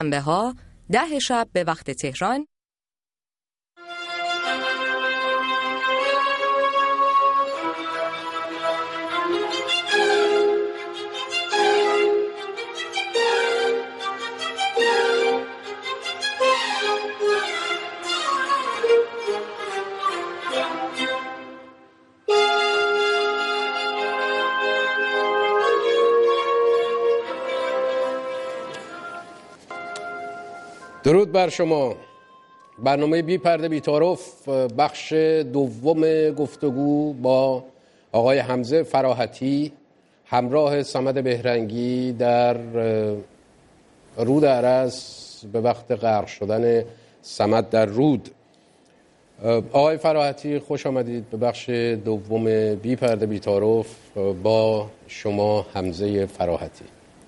شنبه ها 10 شب به وقت تهران. درود بر شما. برنامه بی پرده بی تعارف، بخش دوم گفتگو با آقای حمزه فراحتی همراه صمد بهرنگی در رود ارس به وقت غرق شدن صمد در رود. آقای فراحتی خوش آمدید به بخش دوم بی پرده بی تعارف با شما حمزه فراحتی.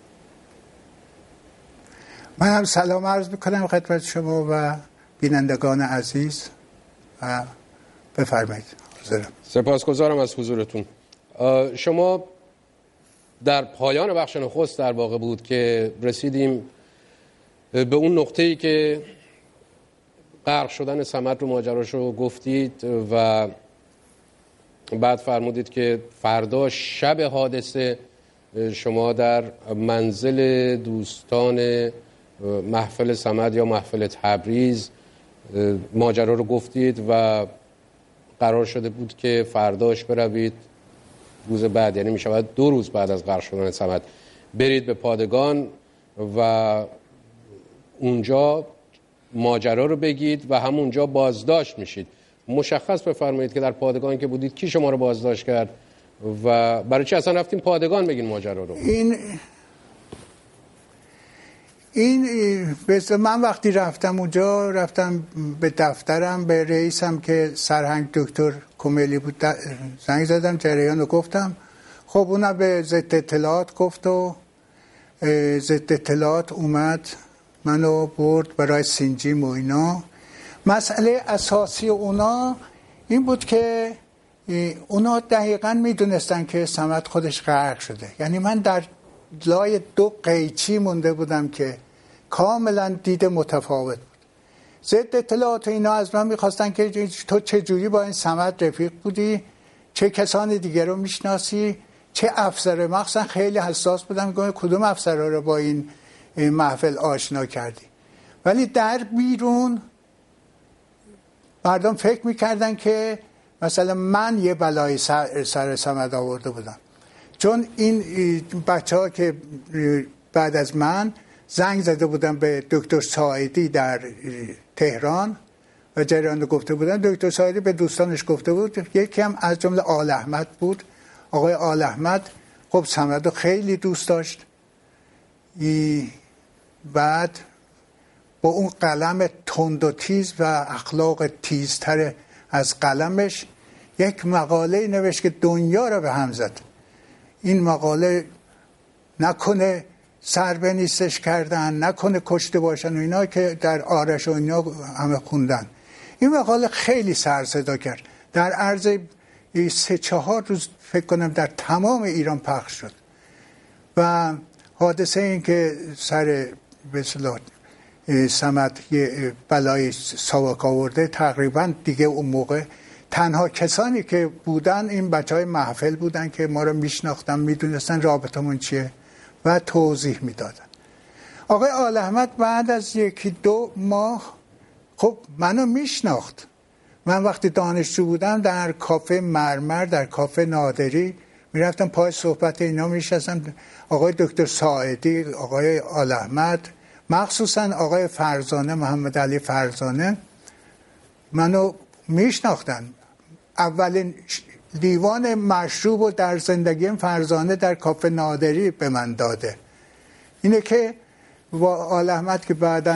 من هم سلام عرض میکنم خدمت شما و بینندگان عزیز و بفرمایید. سپاسگزارم از حضورتون. شما در پایان بخش نخست در واقع بود که رسیدیم به اون نقطه‌ای که غرق شدن صمد رو ماجراشو گفتید و بعد فرمودید که فردا شب حادثه شما در منزل دوستان محفل صمد یا محفل تبریز ماجرا رو گفتید و قرار شده بود که فرداش بروید روز بعد، یعنی می شود 2 روز بعد از غرق شدن صمد، برید به پادگان و اونجا ماجرا رو بگید و همونجا بازداشت میشید. مشخص بفرمایید که در پادگان که بودید کی شما رو بازداشت کرد و برای چی اصلا رفتیم پادگان بگین ماجرا رو؟ این من وقتی رفتم اونجا، رفتم به دفترم، به رئیسم که سرهنگ دکتر کمیلی بود زنگ زدم، جریان رو گفتم. خب اونم به ضد اطلاعات گفت و ضد اطلاعات اومد منو برد برای سینجیم و اینا. مسئله اساسی اونا این بود که اونا دقیقاً میدونستن که صمد خودش غرق شده. یعنی من در لای 2 قیچی مونده بودم که کاملا دید متفاوت بود. ضد اطلاعات اینا از من میخواستن که تو چجوری با این صمد رفیق بودی، چه کسان دیگر رو میشناسی، چه افسر. مخصوصا خیلی حساس بودم که کدوم افسرها رو با این محفل آشنا کردی. ولی در بیرون مردم فکر میکردن که مثلا من یه بلای سر صمد آورده بودم، چون این بچه ها که بعد از من زنگ زده بودن به دکتر ساعدی در تهران و جریان رو گفته بودن. دکتر ساعدی به دوستانش گفته بود، یکی هم از جمله آل احمد بود. آقای آل احمد خب صمد رو خیلی دوست داشت. بعد با اون قلم تند و تیز و اخلاق تیزتر از قلمش یک مقاله نوشت که دنیا رو به هم زد. این مقاله نکنه سر به نیستش کردن، نکنه کشته باشن و اینا که در آرش و اینا همه خوندن. این مقاله خیلی سر صدا کرد. در عرض 3-4 روز فکر کنم در تمام ایران پخش شد و حادثه این که سر به اصطلاح صمد یه بلای ساواک آورده، تقریبا دیگه اون موقع تنها کسانی که بودن این بچهای محفل بودن که ما رو میشناختن، میدونستن رابطمون چیه و توضیح میدادن. آقای آل احمد بعد از 1-2 ماه خب منو میشناخت. من وقتی دانشجو بودم در کافه مرمر، در کافه نادری میرفتم پای صحبت اینا میشستم. آقای دکتر ساعدی، آقای آل احمد، مخصوصا آقای فرزانه، محمد علی فرزانه منو میشناختن. اولین لیوان مشروب رو در زندگیم فرزانه در کافه نادری به من داده. اینه که با آل احمد که بعداً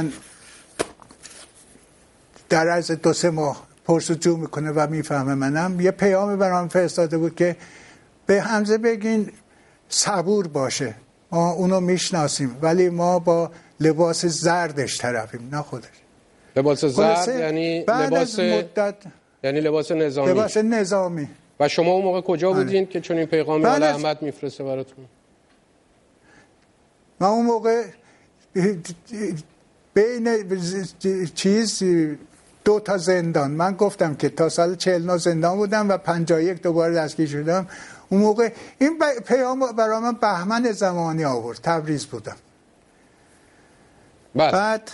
در عرض 2-3 ماه پرسجو میکنه و میفهمه منم، یه پیامی برام فرستاده بود که به حمزه بگین صبور باشه، ما اونو میشناسیم ولی ما با لباس زردش طرفیم، نه خودش. لباس زرد یعنی لباس مدت، یعنی لباس نظامی. لباس نظامی. و شما اون موقع کجا بودین که چون این پیغامی آل احمد میفرسته براتون؟ من اون موقع بین چیز 2 تا زندان. من گفتم که تا سال 49 زندان بودم و 51 دوباره دستگیر شدم. اون موقع این پیام برای من بهمن زمانی آورد. تبریز بودم. بعد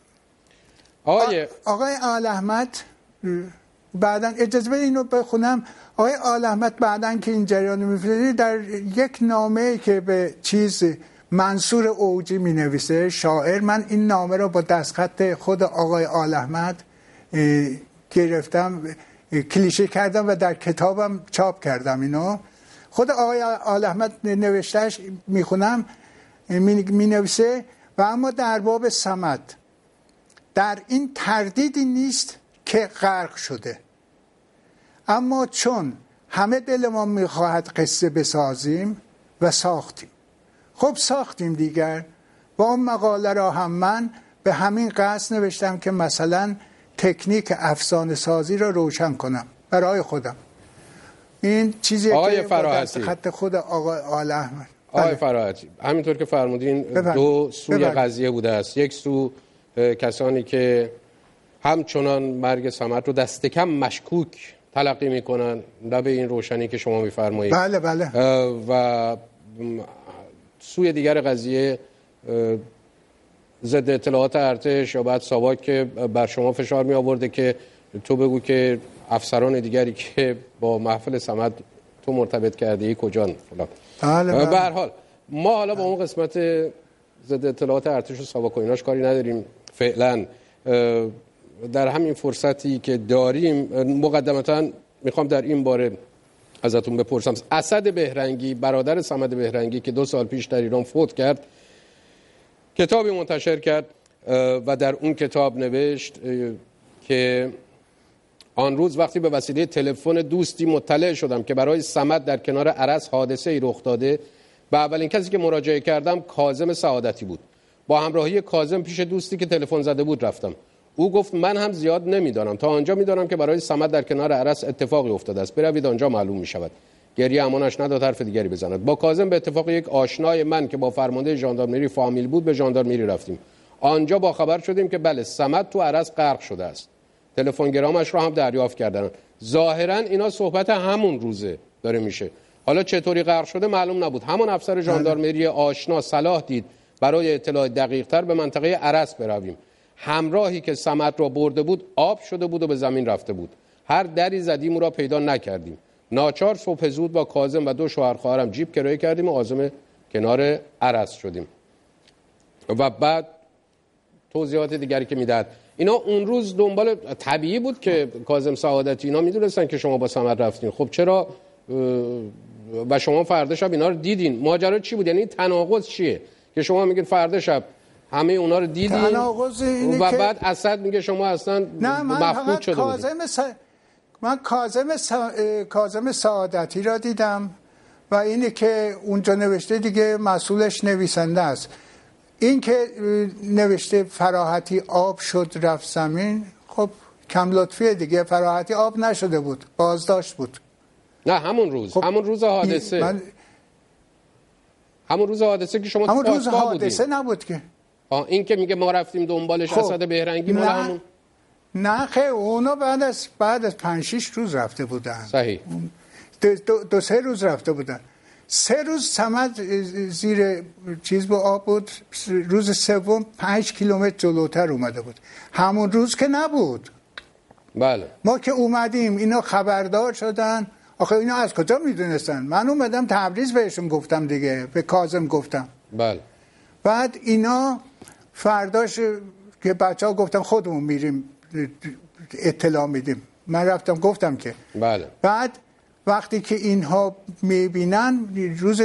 آقای آل احمد بعدن اجازه بدید اینو بخونم. آقای آل احمد بعدن که این جریان میفرسته در یک نامه که به چیز منصور اوجی می نویسه شاعر، من این نامه رو با دستخط خود آقای آل احمد گرفتم، کلیشه کردم و در کتابم چاپ کردم. اینو خود آقای آل احمد نوشتهش میخونم. می نویسه و اما در باب صمد در این تردیدی نیست که غرق شده، اما چون همه دل ما میخواهد قصه بسازیم و ساختیم. خب ساختیم دیگر. با اون مقاله را هم من به همین قصد نوشتم که مثلا تکنیک افسانه سازی را روشن کنم برای خودم. این چیزی که دست خط خود آقای آل احمد. آقای فراحتی، همینطور که فرمودین دو سوی قضیه بوده است. یک سو کسانی که همچنان مرگ صمد رو دست کم مشکوک تلقی میکنن، نه به این روشنی که شما میفرمایید. بله بله. و سوی دیگر قضیه ضد اطلاعات ارتش یا بعد ساواک که بر شما فشار می آورده که تو بگو که افسران دیگری که با محفل صمد تو مرتبط کرده ای کجان فلان. بله به هر حال ما حالا با اون قسمت ضد اطلاعات ارتش و ساواک و ایناش کاری نداریم فعلا. در همین فرصتی که داریم مقدمتا میخوام در این باره ازتون بپرسم. اسد بهرنگی برادر صمد بهرنگی که 2 سال پیش در ایران فوت کرد کتابی منتشر کرد و در اون کتاب نوشت که آن روز وقتی به وسیله تلفن دوستی مطلع شدم که برای صمد در کنار ارس حادثه ای رخ داده، به اولین کسی که مراجعه کردم کاظم سعادتی بود. با همراهی کاظم پیش دوستی که تلفن زده بود رفتم. او گفت من هم زیاد نمیدانم، تا آنجا میدانم که برای صمد در کنار ارس اتفاقی افتاده است، بروید آنجا معلوم میشود. گریه امانش نداد حرف دیگری بزند. با کاظم به اتفاق یک آشنای من که با فرمانده ژاندارمری فامیل بود به ژاندارمری رفتیم. آنجا با خبر شدیم که بله صمد تو ارس غرق شده است. تلفن گرامش رو هم دریافت کردن. ظاهرا اینا صحبت همون روزه داره میشه. حالا چطوری غرق شده معلوم نبود. همون افسر ژاندارمری آشنا صلاح دید برای اطلاع دقیق‌تر به منطقه ارس برویم. همراهی که صمد را برده بود آب شده بود و به زمین رفته بود. هر دری زدیم او را پیدا نکردیم. ناچار صبح زود با کاظم و 2 شوهر خواهرم جیب کرایه کردیم و عازم کنار ارس شدیم. و بعد توضیحات دیگری که میداد. اینا اون روز دنبال طبیعی بود که کاظم سعادتی اینا میدونستن که شما با صمد رفتین. خب چرا و شما فردا شب اینا رو دیدین؟ ماجرا چی بود؟ یعنی تناقض چیه که شما میگید فردا شب همه اونا رو دیدین و بعد اسد میگه شما اصلا مفقود شده بودید؟ من کاظم سعادتی را دیدم و اینی که اونجا نوشته دیگه مسئولش نویسنده است. این که نوشته فراحتی آب شد رفت زمین، خب کم لطفیه دیگه. فراحتی آب نشده بود، بازداشت بود. نه همون روز، خب همون روز حادثه همون روز حادثه که شما همون روز حادثه نبود که این که میگه ما رفتیم دنبالش. خب اسد بهرنگی مال همون نه خیلی اونا بعد از 5-6 روز رفته بودن. صحیح. 2-3 روز رفته بودن. 3 روز صمد زیر چیز با آب بود. روز سوم 5 کیلومتر جلوتر اومده بود. همون روز که نبود. بله. ما که اومدیم اینا خبردار شدن. آخه اینا از کجا میدونستن؟ من اومدم تبریز بهشون گفتم دیگه، به کاظم گفتم. بله. بعد اینا فرداش که بچه‌ها گفتن خودمون میریم اطلاع میدیم. من رفتم گفتم که بله. بعد وقتی که اینها میبینن روز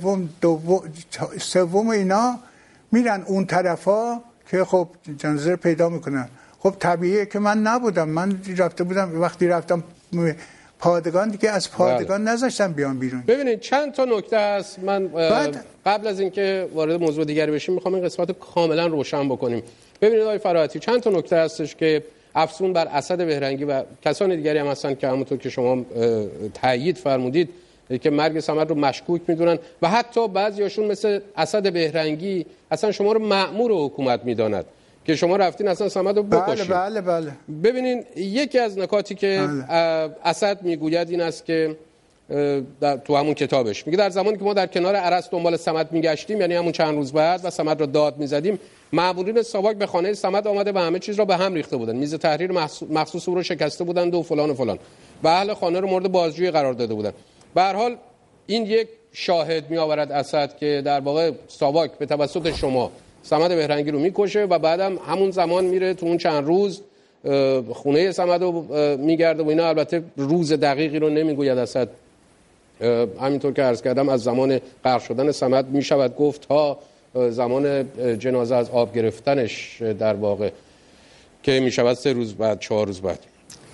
سوم اینا میرن اون طرفا که خب جنازه پیدا میکنن. خب طبیعیه که من نبودم، من رفته بودم. وقتی رفتم پادگان دیگه از پادگان نذاشتم بیان بیرون. ببینید چند تا نکته هست. من قبل از اینکه وارد موضوع دیگری بشیم میخوام این قسمت کاملا روشن بکنیم. ببینید آقای فراحتی چند تا نکته هستش که افسون بر اسد بهرنگی و کسان دیگری هم هستن که همونطور که شما تایید فرمودید که مرگ صمد رو مشکوک میدونن و حتی بعضیاشون مثل اسد بهرنگی اصلا شما رو مأمور حکومت میداند که شما رفتین اصلا سمد رو بکشید. بله. ببینین یکی از نکاتی که اسد میگوید این است که تو همون کتابش میگه در زمانی که ما در کنار ارس دنبال سمد میگشتیم، یعنی همون چند روز بعد، و سمد را داد میزدیم، مأمورین ساواک به خانه سمد آمده و همه چیز را به هم ریخته بودند. میز تحریر مخصوص او رو شکسته بودند و فلان و فلان، و اهل خانه رو مورد بازجویی قرار داده بودند. به هر حال این یک شاهد می آورد اسد که در واقع ساواک به توسط شما سمد بهرنگی رو میکشه و بعدم همون زمان میره تو اون چند روز خونه سمد رو میگرده و اینا. البته روز دقیقی رو نمیگوید اسد، همینطور که عرض کردم از زمان غرق شدن سمد میشود گفت تا زمان جنازه از آب گرفتنش در واقع که میشود 3 روز بعد 4 روز بعد.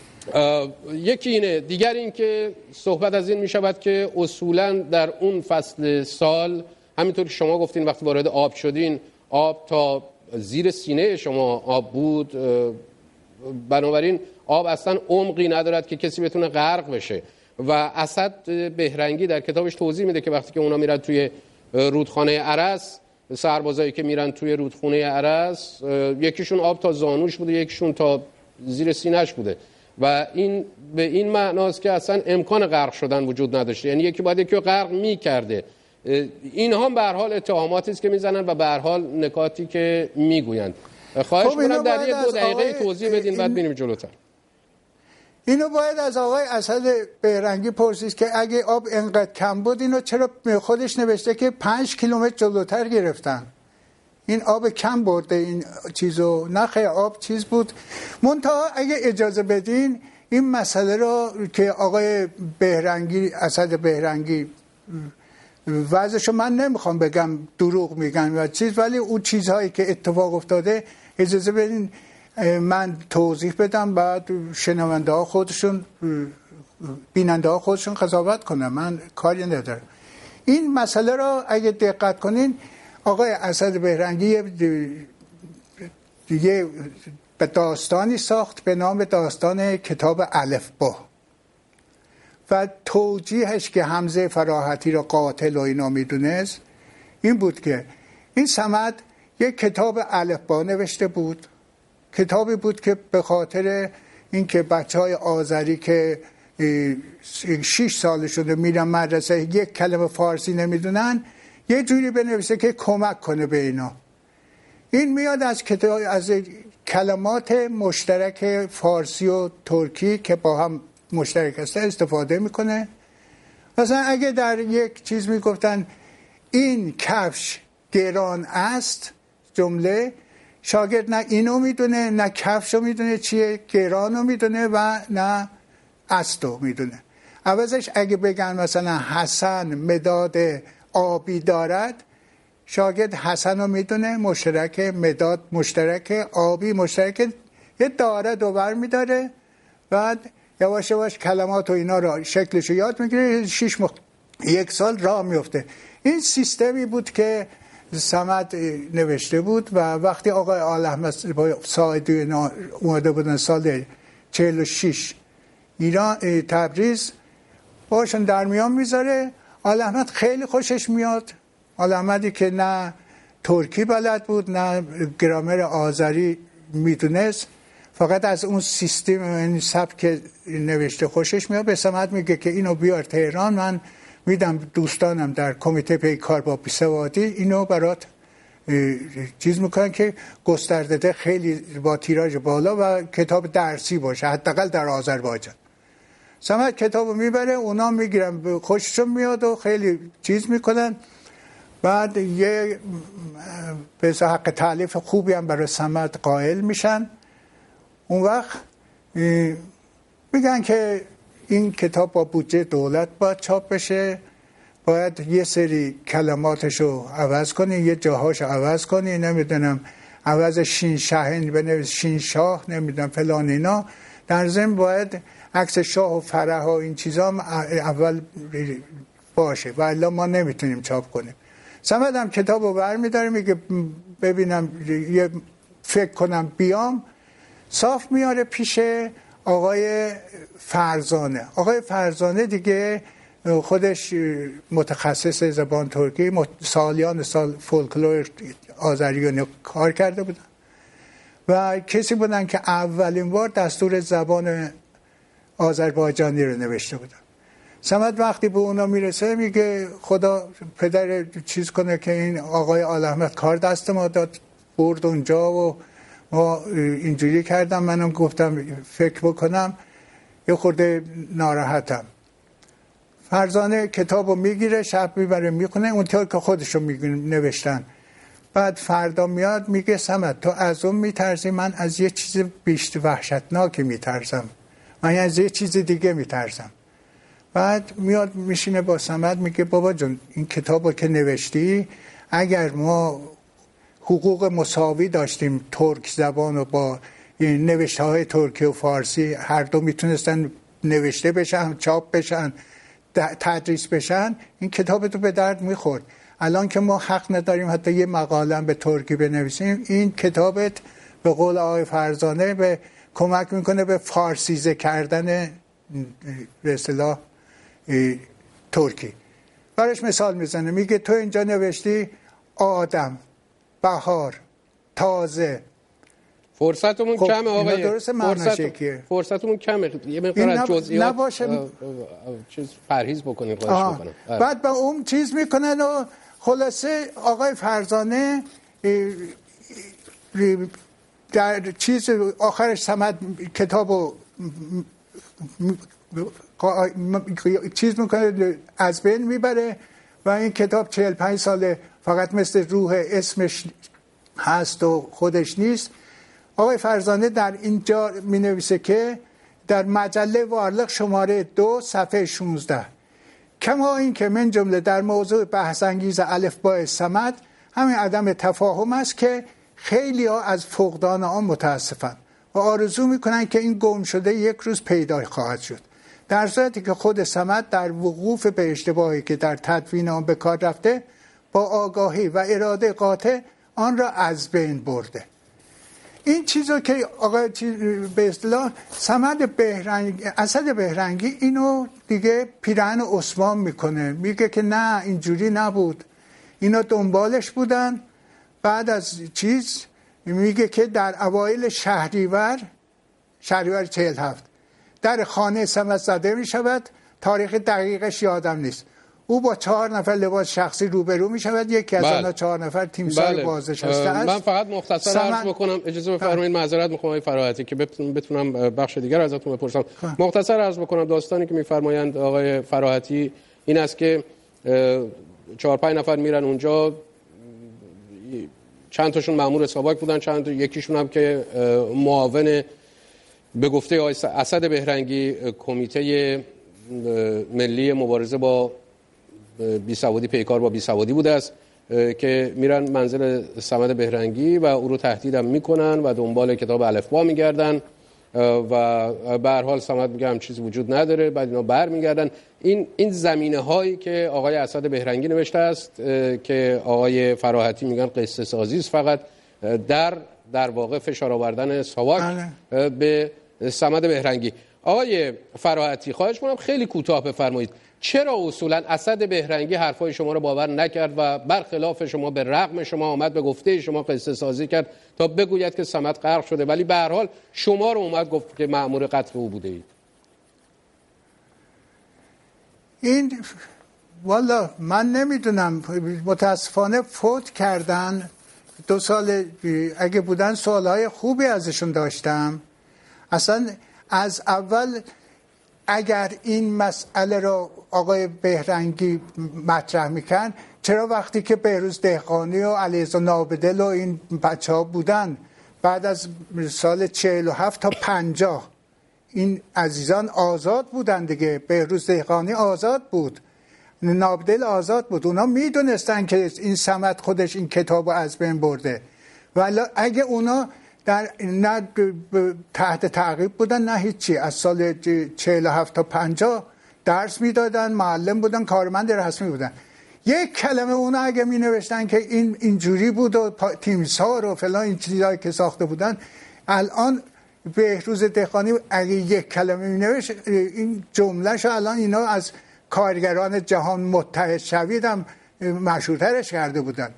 یکی اینه. دیگر این که صحبت از این میشود که اصولا در اون فصل سال همینطور که شما گفتین وقتی وارد آب شدین آب تا زیر سینه شما آب بود، بنابراین آب اصلا عمقی ندارد که کسی بتونه غرق بشه. و اسد بهرنگی در کتابش توضیح میده که وقتی که اونا میرن توی رودخانه ارس، سربازایی که میرن توی رودخانه ارس، یکیشون آب تا زانوش بوده، یکیشون تا زیر سینه‌اش بوده، و این به این معناست که اصلا امکان غرق شدن وجود نداشته، یعنی یکی باید یکی رو غرق میکرده. اینها به هر حال اتهاماتی است که میزنن و به هر حال نکاتی که میگویند. خواهش می‌کنم در 1-2 دقیقه توضیح بدین بعد بریم جلوتر. اینو باید از آقای اسد بهرنگی پرسید که اگه آب انقدر کم بود اینو چرا خودش نوشته که 5 کیلومتر جلوتر گرفتن، این آب کم برده این چیزو، نخیر آب چیز بود. منتها اگه اجازه بدین این مسئله رو که آقای بهرنگی اسد بهرنگی وضعشو من نمیخوام بگم دروغ میگن و چیز، ولی اون چیزهایی که اتفاق افتاده اجازه بدین من توضیح بدم، بعد شنونده ها خودشون بیننده ها خودشون قضاوت کنن، من کاری ندارم. این مسئله را اگه دقت کنین آقای اسد بهرنگی یه داستانی ساخت به نام داستان کتاب الفبا و توجیهش که حمزه فراحتی را قاتل و اینا میدونست این بود که این صمد یک کتاب الفبا نوشته بود، کتابی بود که به خاطر اینکه بچهای آذری که 6 سال شده میرن مدرسه یک کلمه فارسی نمیدونن یه جوری بنویسه که کمک کنه به اینا. این میاد از کتاب از کلمات مشترک فارسی و ترکی که با هم مشترک است استفاده میکنه. مثلا اگه در یک چیز میگفتن این کفش گران است، جمله شاگرد نه اینو میدونه نه کفشو میدونه چیه، گرانو میدونه و نه استو میدونه. عوضش اگه بگن مثلا حسن مداد آبی دارد، شاگرد حسنو میدونه مشترک، مداد مشترک، آبی مشترک، یه داره دوبر میداره، بعد یواش یواش کلمات و اینا را شکلشو یاد میگیره، 1 سال راه میفته. این سیستمی بود که صمد نوشته بود و وقتی آقای آل احمد با ساعدی اومده بودن سال 46 ایران تبریز باشون در میان میذاره، آل احمد خیلی خوشش میاد. آل احمدی که نه ترکی بلد بود نه گرامر آذری میدونست، فقط از اون سیستم این سبک نوشته خوشش میاد. به صمد میگه که اینو بیار تهران، من میدم دوستانم در کمیته پیکار با بیسوادی اینو برات چیز میکنن که گسترده خیلی با تیراژ بالا و کتاب درسی باشه حداقل در آذربایجان. صمد کتابو میبره، اونا میگیرن خوششون میاد و خیلی چیز میکنن. بعد یه به حق تالیف خوبی هم برای صمد قائل میشن. اون وقت میگن که این کتاب با بودجه دولت باید چاپ بشه، باید یه سری کلماتشو عوض کنی، یه جاهاشو عوض کنی، نمیدونم عوض شین شاهین بنویس شین شاه، نمیدونم فلان اینا. در ضمن باید عکس شاه و فرح و این چیزا اول باشه و الا ما نمیتونیم چاپ کنیم. صمد هم کتابو برمی‌داره میگه ببینم یه فکر کنم بیام، صاف میاره پیش آقای فرزانه. آقای فرزانه دیگه خودش متخصص زبان ترکی، سالیان سال فولکلور آذری کار کرده بودن و کسی بودن که اولین بار دستور زبان آذربایجانی رو نوشته بودن. صمد وقتی به اونا میرسه میگه خدا پدر چیز کنه که این آقای آل احمد کار دست ما داد، برد اونجا و ما اینجوری کردم. منم گفتم فکر بکنم، یه خورده ناراحتم. فرزانه کتابو میگیره، شب میبره میخونه اونطور که خودشو نوشتن. بعد فردا میاد میگه صمد تو از اون میترسی، من از یه چیز بیشتر وحشتناکی میترسم، من از یه چیز دیگه میترسم. بعد میاد میشینه با صمد میگه بابا جون این کتابو که نوشتی، اگر ما حقوق مساوی داشتیم ترک زبان و با این نوشته های ترکی و فارسی هر دو میتونستن نوشته بشن، چاپ بشن، تدریس بشن، این کتاب تو به درد میخورد. الان که ما حق نداریم حتی یه مقاله به ترکی بنویسیم، این کتابت به قول آقای فرزانه به کمک میکنه به فارسیزه کردن به اصطلاح ترکی. برش مثال میزنه، میگه تو اینجا نوشتی آدم، بهار، تازه. فرصتمون کمه آقای، فرصتمون کمه، یه مقدار از جزئیات چیز پرهیز بکنید خواهش میکنم. بعد با اون چیز میکنن و خلاصه آقای فرزانه در چیز آخرش صمد کتابو چیز میکنه از بین میبره و این کتاب 45 ساله فقط مثل روح اسمش هست و خودش نیست. آقای فرزانه در اینجا می نویسه که در مجله وارلق شماره 2 صفحه 16 کما این که من جمله در موضوع بحث انگیز الفبای صمد همین عدم تفاهم است که خیلی ها از فقدان آن متاسفند و آرزو میکنن که این گم شده یک روز پیدا خواهد شد، در صورتی که خود صمد در وقوف به اشتباهی که در تدوین آن به کار رفته با آگاهی و اراده قاطع آن را از بین برده. این چیزو که آقای به اصطلاح صمد بهرنگی، اسد بهرنگی اینو دیگه پیرهن عثمان میکنه، میگه که نه اینجوری نبود، اینا دنبالش بودن. بعد از چیز میگه که در اوایل شهریور 47 در خانه صمد زده میشود، تاریخ دقیقش یادم نیست. او با 4 نفر لباس شخصی روبرو می شود، یکی از آنها 4 نفر تیمسار بازنشسته است. من فقط مختصر عرض بکنم، اجازه بفرمایید، معذرت میخوام آقای فراحتی که بتونم بخش دیگر ازتون بپرسم. مختصر عرض بکنم داستانی که میفرمایند آقای فراحتی این است که 4-5 نفر میرن اونجا، چند تاشون مأمور ساواک بودن، چند تا یکیشون هم که معاون به گفته آقای اسد بهرنگی کمیته ملی مبارزه با بیسوادی، پیکار با بیسوادی بوده است که میرن منزل صمد بهرنگی و او رو تهدید هم میکنن و دنبال کتاب الفبا میگردن و به هر حال صمد میگه هم چیزی وجود نداره. بعد اینا برمیگردن. این زمینه هایی که آقای اسد بهرنگی نوشته است که آقای فراحتی میگن قصه سازی است، فقط در واقع فشار آوردن ساواک به صمد بهرنگی. آقای فراحتی خواهش می‌کنم خیلی کوتاه بفرمایید چرا اصولا اسد بهرنگی حرفای شما رو باور نکرد و برخلاف شما به رغم شما آمد به گفته شما قصه سازی کرد تا بگوید که صمد غرق شده، ولی به هر حال شما رو اومد گفت که مأمور قتل او بوده اید؟ این والا من نمیدونم، متاسفانه فوت کردن 2 سال، اگه بودن سوالهای خوبی ازشون داشتم. اصلا از اول اگر این مسئله رو آقای بهرنگی مطرح میکن، چرا وقتی که بهروز دهقانی و علیرضا نابدل و این بچه ها بودن بعد از سال 47 تا 50 این عزیزان آزاد بودن دیگه، بهروز دهقانی آزاد بود، نابدل آزاد بود، اونا میدونستن که این صمد خودش این کتابو از بین برده، ولی اگه اونا نه تحت تعقیب بودن نه هیچی، از سال 47 تا 50 درس میدادن، معلم بودن، کارمند رسمی بودن. یک کلمه اونا اگه می نوشتن که این اینجوری بود و تیمسار و فلان این چیزایی که ساخته بودن، الان بهروز دهقانی اگه یک کلمه می نوشت این جملهشو الان اینا از کارگران جهان متحد شوید هم مشهورترش کرده بودن.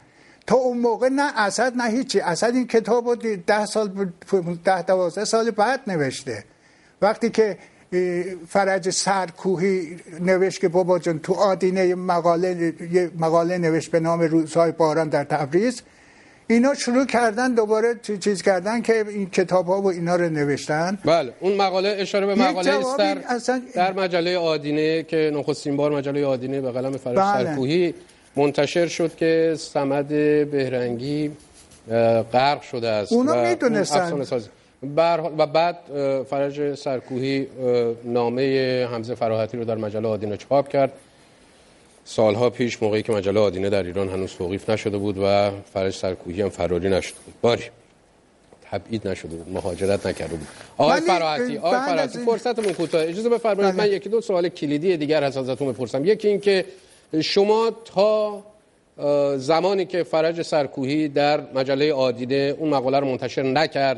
تا اون موقع نه اسد نه هیچی. اسد این کتاب رو 10-12 سال بعد نوشته. وقتی که فرج سرکوهی نوشت که بابا جان تو آدینه یه مقاله نوشت به نام روزهای باران در تبریز، اینا شروع کردن دوباره چیز کردن که این کتاب ها و اینا رو نوشتن. بله اون مقاله اشاره به مقاله است در مجله آدینه که نخستین بار مجله آدینه به قلم فرج سرکوهی منتشر شد که صمد بهرنگی غرق شده است. اونا میدونستن. و بعد فرج سرکوهی نامه حمزه فراحتی رو در مجله آدینه چاپ کرد سالها پیش، موقعی که مجله آدینه در ایران هنوز توقیف نشده بود و فرج سرکوهی هم فراری نشده بود، باری تبعید نشده بود، مهاجرت نکرده بود. آقای فراحتی فرصتمون کوتاه، اجازه بفرمایید من یکی دو سوال کلیدی دیگر از ازتون بپرسم. یکی این که شما تا زمانی که فرج سرکوهی در مجله آدینه اون مقاله رو منتشر نکرد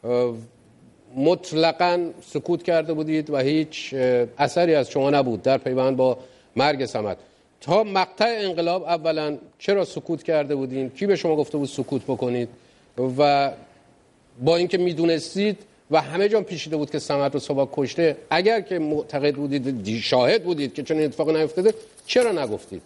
مطلقاً سکوت کرده بودید و هیچ اثری از شما نبود در پیوند با مرگ صمد. تا مقطع انقلاب اولا چرا سکوت کرده بودین؟ کی به شما گفته بود سکوت بکنید؟ و با اینکه میدونستید و همه جا پیچیده بود که صمد رو ساواک کشته، اگر که معتقد بودید، شاهد بودید که چنین اتفاقی نیفتاده، چرا نگفتید؟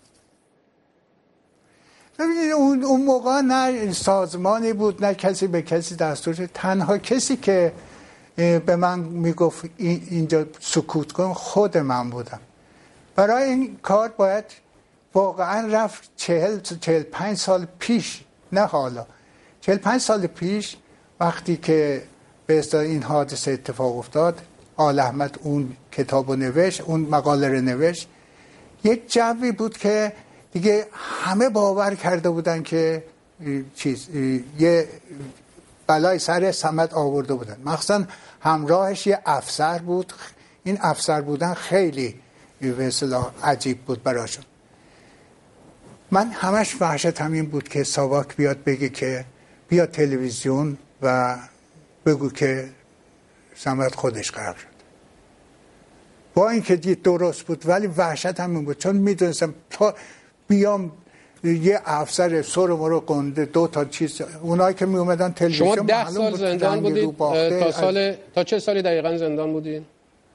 ببینید اون موقع نه سازمانی بود نه کسی به کسی دستور. تنها کسی که به من میگفت اینجا سکوت کن خود من بودم. برای این کار باید واقعا رفت 40-45 سال پیش، نه حالا 45 سال پیش، وقتی که به اصطلاح این حادثه اتفاق افتاد، آل احمد اون کتاب رو نوشت، اون مقاله رو نوشت، یک جوی بود که دیگه همه باور کرده بودن که یه بلای سر صمد آورده بودن. مخصوصا همراهش یه افسر بود. این افسر بودن خیلی به اصطلاح عجیب بود براشون. من همش وحشتم این بود که ساواک بیاد بگه که بیاد تلویزیون و بگو که صمد خودش غرق شد. با اینکه دید درست بود ولی وحشتم این بود، چون میدونستم بیام یه افسر سر ما رو گنده 2 تا چیز، اونایی که می اومدن تلویزیون. شما 10 سال زندان بودید؟ تا چه سالی دقیقاً زندان بودید؟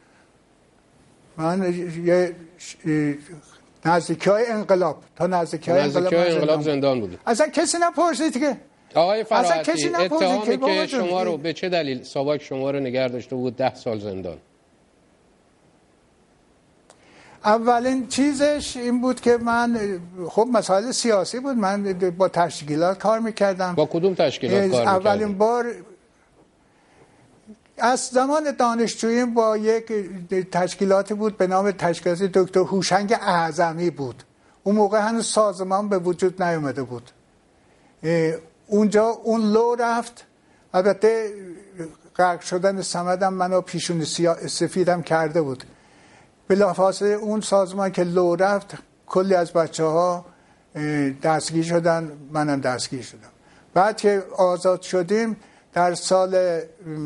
من یه نزدیکی انقلاب، تا نزدیکی انقلاب زندان بودید. اصلا کسی نپرسید که آقای فراحتی اتهامی که شما رو به چه دلیل ساواک شما رو نگه داشته بود 10 سال زندان؟ اولین چیزش این بود که من خب مسائل سیاسی بود، من با تشکیلات کار میکردم. با کدوم تشکیلات کار میکردم؟ اولین بار از زمان دانشجوییم با یک تشکیلاتی بود به نام تشکیلات دکتر هوشنگ اعظمی بود. اون موقع هنوز سازمان به وجود نیامده بود. اونجا اون لو رفت. البته غرق شدن صمدم منو پیشون سفیدم کرده بود. بلافاصله اون سازمان که لو رفت کلی از بچه‌ها دستگیر شدن، منم دستگیر شدم. بعد که آزاد شدیم در سال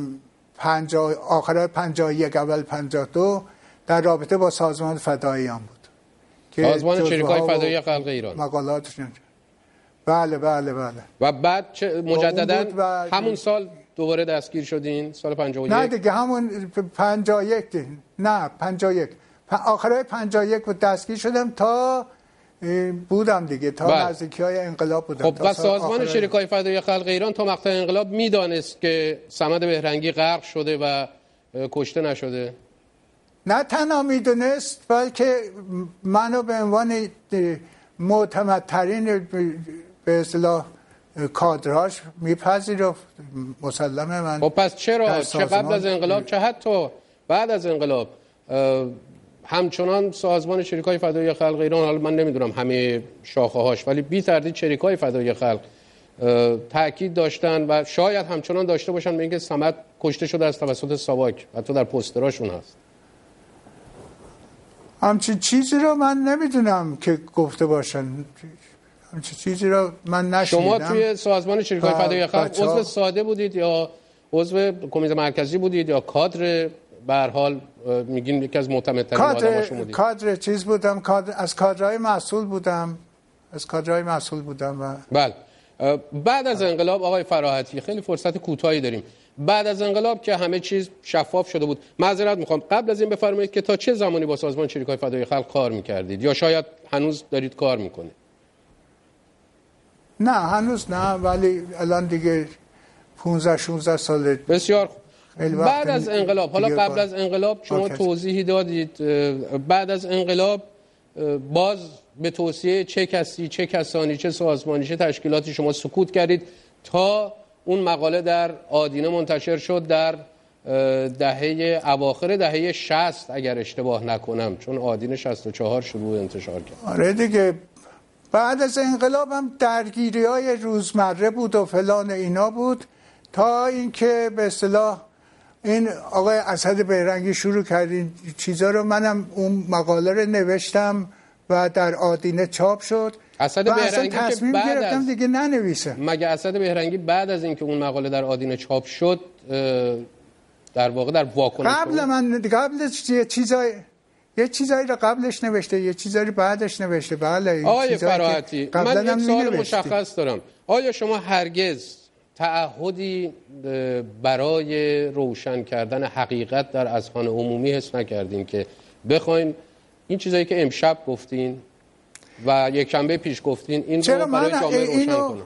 آخر 51 اول 52 در رابطه با سازمان فداییان بود که سازمان شریکای فدایی خلق ایران مقالاتشون. بله. و بعد مجددا همون سال دوباره دستگیر شدین سال 51؟ نه دیگه همون 51 نه 51 آخرای 51 بود دستگیر شدم تا بودم دیگه تا نزدیکی‌های انقلاب بودم. خب و سازمان شریکای فدایی خلق ایران تا مقطع انقلاب میدانست که صمد بهرنگی غرق شده و کشته نشده؟ نه تنها میدونست بلکه منو به عنوان معتمدترین به اصطلاح کادرهاش میپذیرفت. مسلمه من. خب پس چرا چه قبل از انقلاب چه حتی بعد از انقلاب همچنان سازمان شریکای فدایی خلق ایران، حالا من نمیدونم همه شاخه‌هاش ولی بی تردید شریکای فدایی خلق تاکید داشتن و شاید همچنان داشته باشن به اینکه صمد کشته شده از توسط ساواک، حتی در پوستراشون هست. همچین چیزی رو من نمیدونم که گفته باشن، همچین چیزی رو من نشنیدم. شما توی سازمان شریکای فدایی خلق عضو ساده بودید یا عضو کمیته مرکزی بودید یا کادر؟ به هر حال میگین یکی از معتمدترین آدماشون بودید. کادر چیز بودم، از کادرهای مسئول بودم، از کادرهای مسئول بودم. و بله. بعد از انقلاب آقای فراحتی، خیلی فرصت کوتاهی داریم، بعد از انقلاب که همه چیز شفاف شده بود، معذرت میخوام قبل از این بفرمایید که تا چه زمانی با سازمان چریک‌های فدای خلق کار میکردید یا شاید هنوز دارید کار میکنید؟ نه هنوز نه، ولی الان دیگه 15-16 سال. بسیار بعد از انقلاب، حالا قبل با... از انقلاب شما توضیحی دادید، بعد از انقلاب باز به توصیه چه کسی، چه کسانی، چه سازمانی، چه تشکیلاتی شما سکوت کردید تا اون مقاله در آدینه منتشر شد در اواخر دهه 60 اگر اشتباه نکنم، چون آدینه 64 شروع انتشار کرد. آره دیگه. بعد از انقلاب هم درگیری‌های روزمره بود و فلان اینا بود، تا اینکه به اصطلاح این آقای اسد بیرنگی شروع کرد این چیزا رو. منم اون مقاله رو نوشتم و در آدینه چاپ شد. اسد بیرنگی که تصمیم گرفتم دیگه ننویسم. مگه اسد بیرنگی بعد از اینکه اون مقاله در آدینه چاپ شد در واقع در واکنش قبلش یه چیزایی رو قبلش نوشته، یه چیزایی بعدش نوشته. بله. آقای فراحتی، من یک سوال مشخص دارم. آیا شما هرگز تعهدی برای روشن کردن حقیقت در اذهان عمومی حس نکردین که بخواین این چیزایی که امشب گفتین و یک شنبه پیش گفتین این رو برای جامعه روشن کنم؟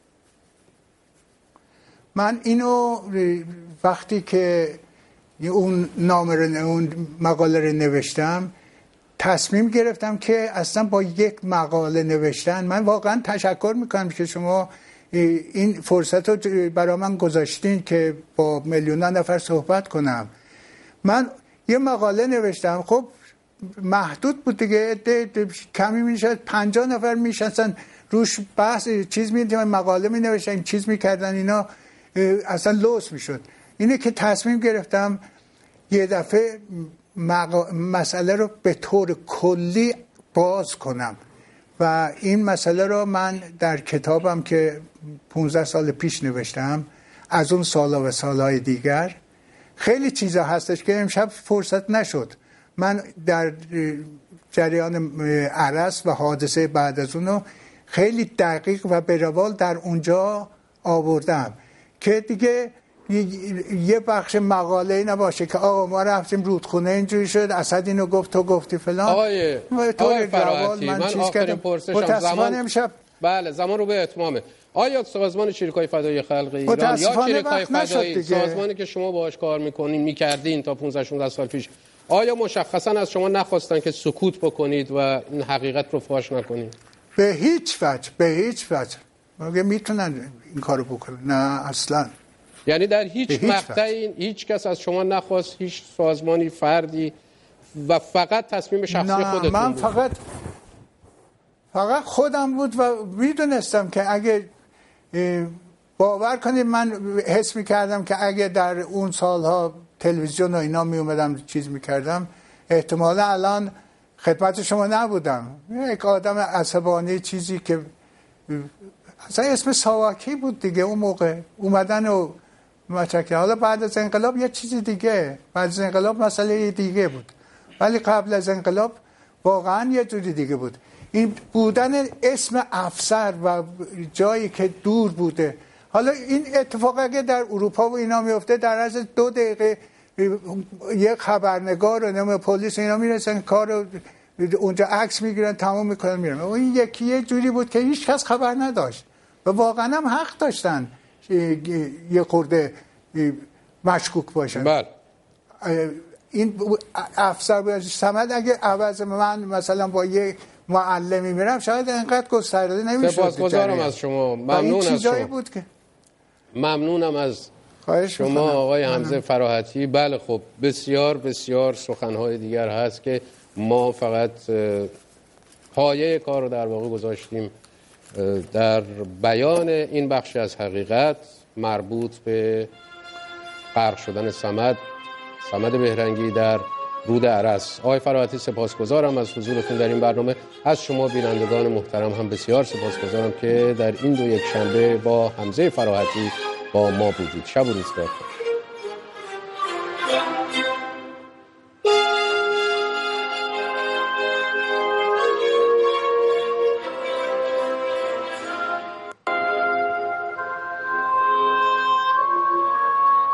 من اینو وقتی که اون مقاله رو نوشتم تصمیم گرفتم که اصلا با یک مقاله نوشتن، من واقعا تشکر میکنم که شما این فرصت رو برای من گذاشتین که با میلیون‌ها نفر صحبت کنم. من یه مقاله نوشتم، خب محدود بود دیگه، کمی میشد 50 نفر میشستن روش بحث چیز مقاله می نوشتن، چیز میکردن، اینا اصلا لوس میشد. اینه که تصمیم گرفتم یه دفعه مسئله رو به طور کلی باز کنم و این مسئله رو من در کتابم که 15 سال پیش نوشتم، از اون سالا و سالهای دیگر خیلی چیزا هستش که امشب فرصت نشد. من در جریان ارس و حادثه بعد از اونو خیلی دقیق و به روال در اونجا آوردم که دیگه یه بخش مقاله نباشه که آقا ما رفتیم رودخونه اینجوری شد، اسد اینو گفت تو گفتی فلان. آقای فراحتی، من آخرین پرسشم زمان بله زمان رو به اتمامه. آیا سازمان چریک‌های فدای خلق ایران یا چریک‌های فدایی، سازمانی که شما باهاش کار میکردین تا 15-16 سال پیش، آیا مشخصا از شما نخواستن که سکوت بکنید و این حقیقت رو فاش نکنید؟ به هیچ وجه مگه میتونن این کارو بکنن؟ نه اصلا. یعنی در هیچ مقطعی هیچ کس از شما نخواست، هیچ سازمانی، فردی، و فقط تصمیم شخصی خودتون من بود؟ فقط خودم بود و میدونستم که اگه باور کنید من حس میکردم که اگه در اون سالها تلویزیون و اینا میومدم چیز میکردم، احتمالا الان خدمت شما نبودم. یک آدم عصبانی، چیزی که اصلا اسم ساواکی بود دیگه اون موقع اومدن و مطرح. حالا بعد از انقلاب یه چیز دیگه، بعد از انقلاب مسئله دیگه بود، ولی قبل از انقلاب واقعا یه جوری دیگه بود. این بودن اسم افسر و جایی که دور بوده. حالا این اتفاق اگه در اروپا و اینا میفته، در از 2 دقیقه یک خبرنگار و نمیدونم پلیس اینا میرسن کارو اونجا عکس میگیرن، تمام میکنن میرن. این یکی یه جوری بود که هیچ کس خبر نداشت و واقعا هم حق داشتن یه خورده مشکوک باشن. بله. این افسر صمد اگه عوض من مثلا با یه معلمی میرم شاید اینقدر گسترده نمیشد. سپاسگزارم از شما، ممنون از شما. بود که ممنونم از شما آقای حمزه فراحتی. بله خب بسیار بسیار سخنهای دیگر هست که ما فقط پایه کار رو در واقع گذاشتیم در بیان این بخش از حقیقت مربوط به غرق شدن صمد بهرنگی در رود ارس. آقای فراحتی سپاسگزارم از حضورتون در این برنامه. از شما بینندگان محترم هم بسیار سپاسگزارم که در این 2 یکشنبه با حمزه فراحتی با ما بودید. شب و روز بخیر.